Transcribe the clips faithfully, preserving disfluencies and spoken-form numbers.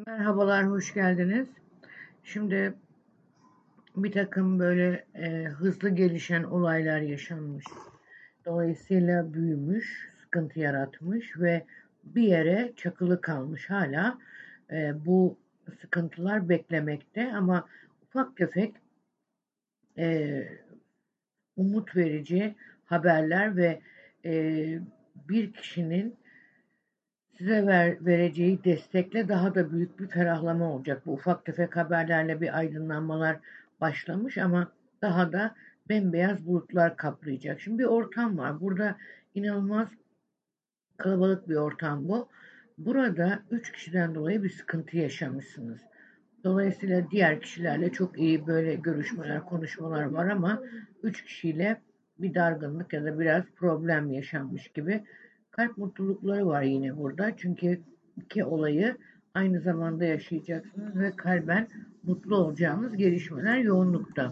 Merhabalar, hoş geldiniz. Şimdi bir takım böyle e, hızlı gelişen olaylar yaşanmış. Dolayısıyla büyümüş, sıkıntı yaratmış ve bir yere çakılı kalmış hala. E, bu sıkıntılar beklemekte ama ufak tefek e, umut verici haberler ve e, bir kişinin size ver, vereceği destekle daha da büyük bir ferahlama olacak. Bu ufak tefek haberlerle bir aydınlanmalar başlamış ama daha da bembeyaz bulutlar kaplayacak. Şimdi bir ortam var. Burada inanılmaz kalabalık bir ortam bu. Burada üç kişiden dolayı bir sıkıntı yaşamışsınız. Dolayısıyla diğer kişilerle çok iyi böyle görüşmeler, konuşmalar var ama üç kişiyle bir dargınlık ya da biraz problem yaşanmış gibi. Kalp mutlulukları var yine burada. Çünkü iki olayı aynı zamanda yaşayacaksınız ve kalben mutlu olacağınız gelişmeler yoğunlukta.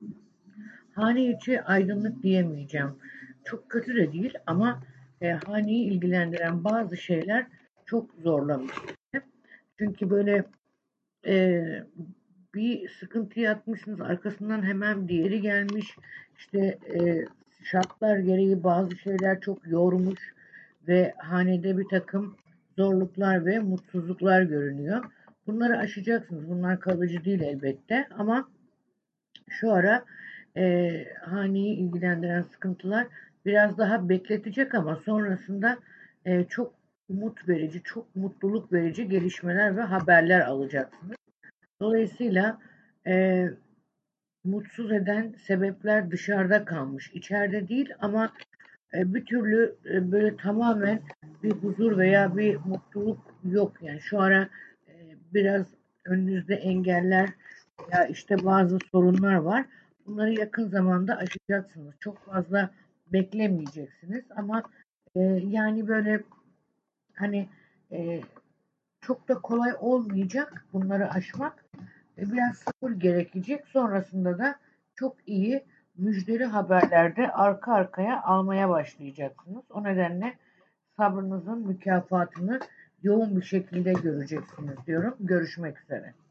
Hane içi aydınlık diyemeyeceğim. Çok kötü de değil ama e, haneyi ilgilendiren bazı şeyler çok zorlamış. Çünkü böyle e, bir sıkıntı yatmışsınız, arkasından hemen diğeri gelmiş. İşte e, şartlar gereği bazı şeyler çok yormuş ve hanede bir takım zorluklar ve mutsuzluklar görünüyor. Bunları aşacaksınız. Bunlar kalıcı değil elbette ama şu ara e, haneyi ilgilendiren sıkıntılar biraz daha bekletecek ama sonrasında e, çok umut verici, çok mutluluk verici gelişmeler ve haberler alacaksınız. Dolayısıyla e, mutsuz eden sebepler dışarıda kalmış, içeride değil ama e, bir türlü e, böyle tamamen bir huzur veya bir mutluluk yok. Yani şu ara e, biraz önünüzde engeller veya işte bazı sorunlar var. Bunları yakın zamanda aşacaksınız. Çok fazla beklemeyeceksiniz ama e, yani böyle hani e, çok da kolay olmayacak bunları aşmak. E, biraz sabır gerekecek. Sonrasında da çok iyi müjdeli haberlerde arka arkaya almaya başlayacaksınız. O nedenle sabrınızın mükafatını yoğun bir şekilde göreceksiniz diyorum. Görüşmek üzere.